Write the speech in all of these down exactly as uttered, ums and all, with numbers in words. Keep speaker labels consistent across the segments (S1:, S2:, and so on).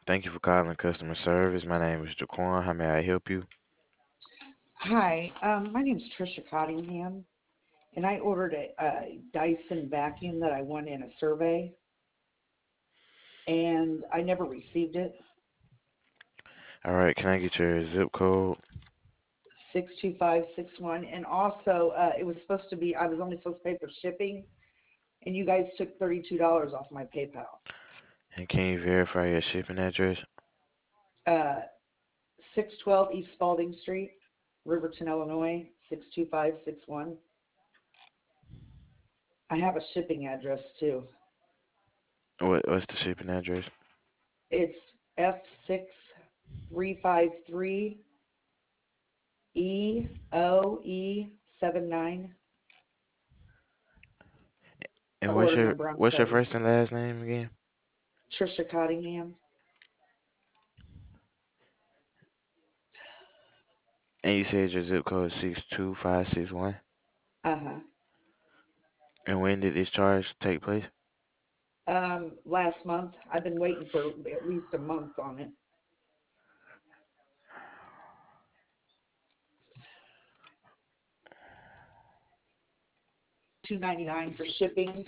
S1: Thank you for calling customer service. My name is Jaquan. How may I help you?
S2: Hi, um, my name's Trisha Cottingham, and I ordered a, a Dyson vacuum that I won in a survey, and I never received it.
S1: All right, can I get your zip code?
S2: six two five six one, and also uh, it was supposed to be, I was only supposed to pay for shipping, and you guys took thirty-two dollars off my PayPal.
S1: And can you verify your shipping address?
S2: Uh, six twelve East Spalding Street, Riverton, Illinois, six two five six one. I have a shipping address too.
S1: What what's the shipping address?
S2: It's F six three five three E O E seven nine. The
S1: And what's
S2: order
S1: your
S2: number, I'm
S1: what's your
S2: sorry.
S1: first and last name again?
S2: Trisha Cottingham.
S1: And you said your zip code is six two five six one.
S2: Uh-huh.
S1: And when did this charge take place?
S2: Um, last month. I've been waiting for at least a month on it. two ninety-nine for shipping.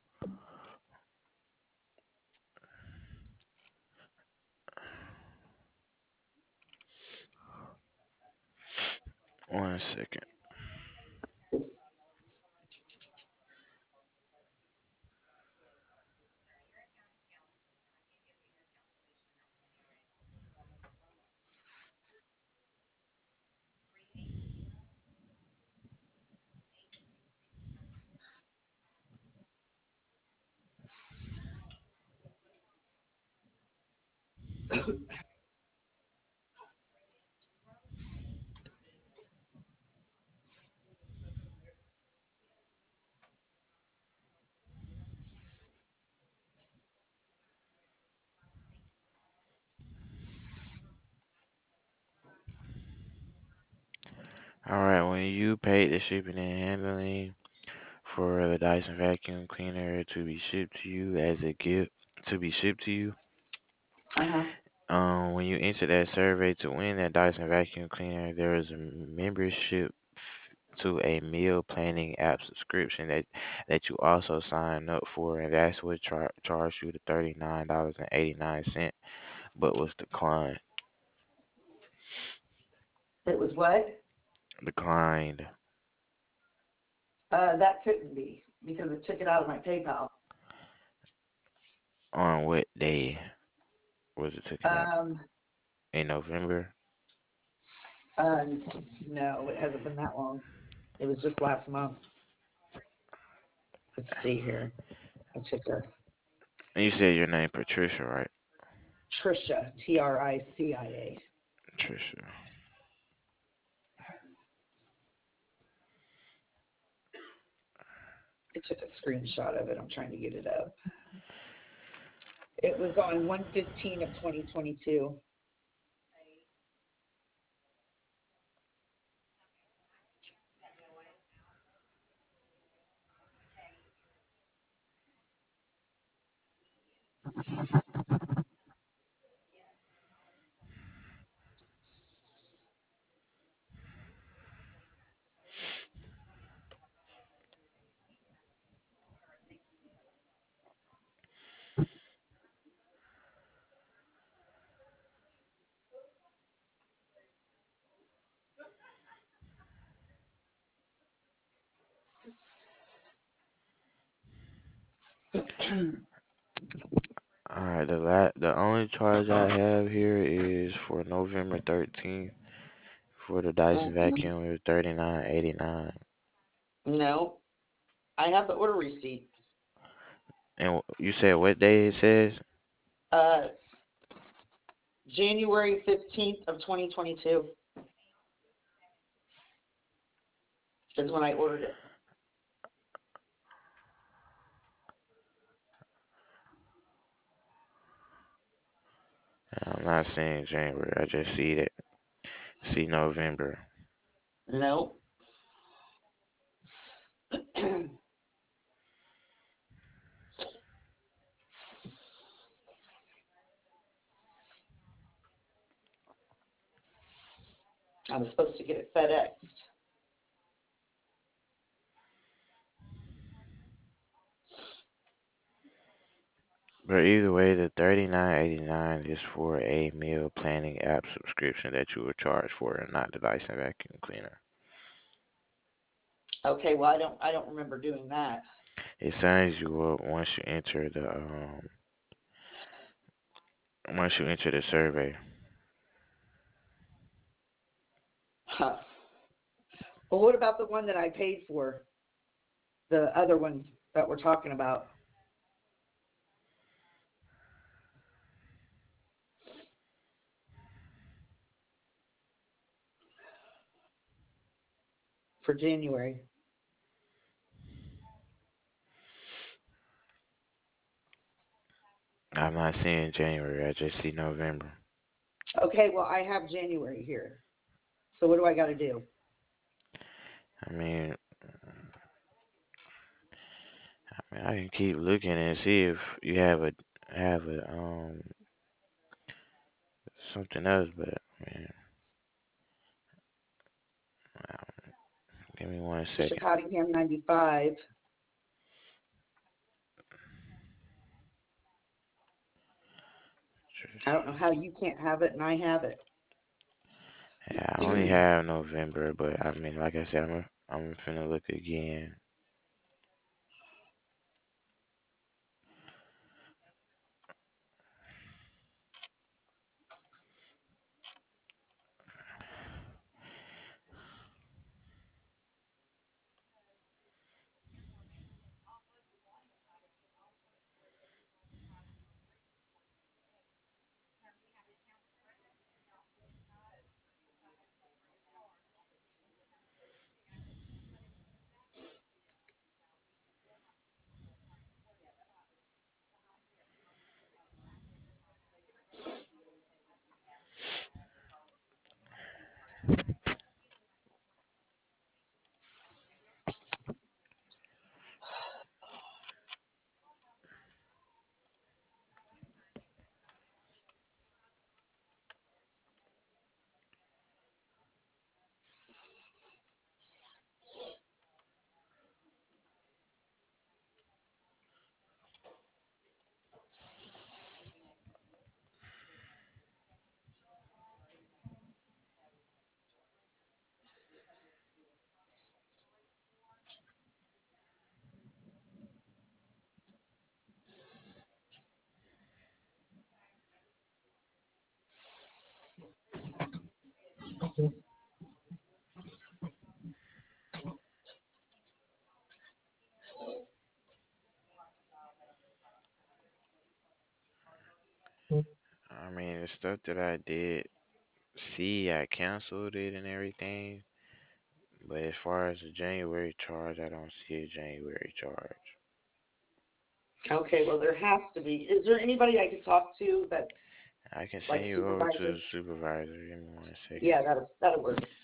S1: One second. All right, when you paid the shipping and handling for the Dyson vacuum cleaner to be shipped to you as a gift to be shipped to you,
S2: Uh-huh.
S1: Um, when you enter that survey to win that Dyson vacuum cleaner, there is a membership f- to a meal planning app subscription that that you also sign up for, and that's what char- charged you the thirty nine dollars and eighty nine cent, but was declined.
S2: It was what?
S1: Declined
S2: Uh, that couldn't be because it took it out of my PayPal.
S1: on what day was it taken out?
S2: Um,
S1: In November.
S2: uh, no, it hasn't been that long. It was just last month. Let's see here. I took a
S1: And you said your name Patricia, right?
S2: Trisha, T R I C I A.
S1: Patricia.
S2: I took a screenshot of it. I'm trying to get it up. It was on one fifteen of twenty twenty-two.
S1: All right, the la- the only charge I have here is for November thirteenth. For the Dyson vacuum, it was thirty nine eighty nine.
S2: No, I have the order receipt.
S1: And you said what day it says?
S2: Uh, January fifteenth of twenty twenty-two is when I ordered it.
S1: I'm not seeing January. I just see that. See November.
S2: No. I was supposed to get it FedExed.
S1: But either way, the thirty-nine eighty-nine is for a meal planning app subscription that you were charged for, and not the Dyson vacuum cleaner.
S2: Okay, well I don't I don't remember doing that.
S1: It signs you up once you enter the um once you enter the survey.
S2: Huh. Well, what about the one that I paid for? The other one that we're talking about for January.
S1: I'm not seeing January. I just see November.
S2: Okay, well I have January here. So what do I got to do?
S1: I mean, I mean, I can keep looking and see if you have a have a um something else, but man, um, give me one
S2: Mister
S1: second.
S2: Cottingham ninety-five. I don't know how you can't have it and I have it.
S1: Yeah, I only have November, but I mean, like I said, I'm I'm finna look again. I mean, the stuff that I did see, I canceled it and everything. But as far as the January charge, I don't see a January charge.
S2: Okay, well there has to be. Is there anybody I could talk to that's
S1: I can
S2: like
S1: send
S2: a
S1: you over to
S2: supervisor?
S1: the supervisor. Give me one second.
S2: Yeah, that'll that'll work.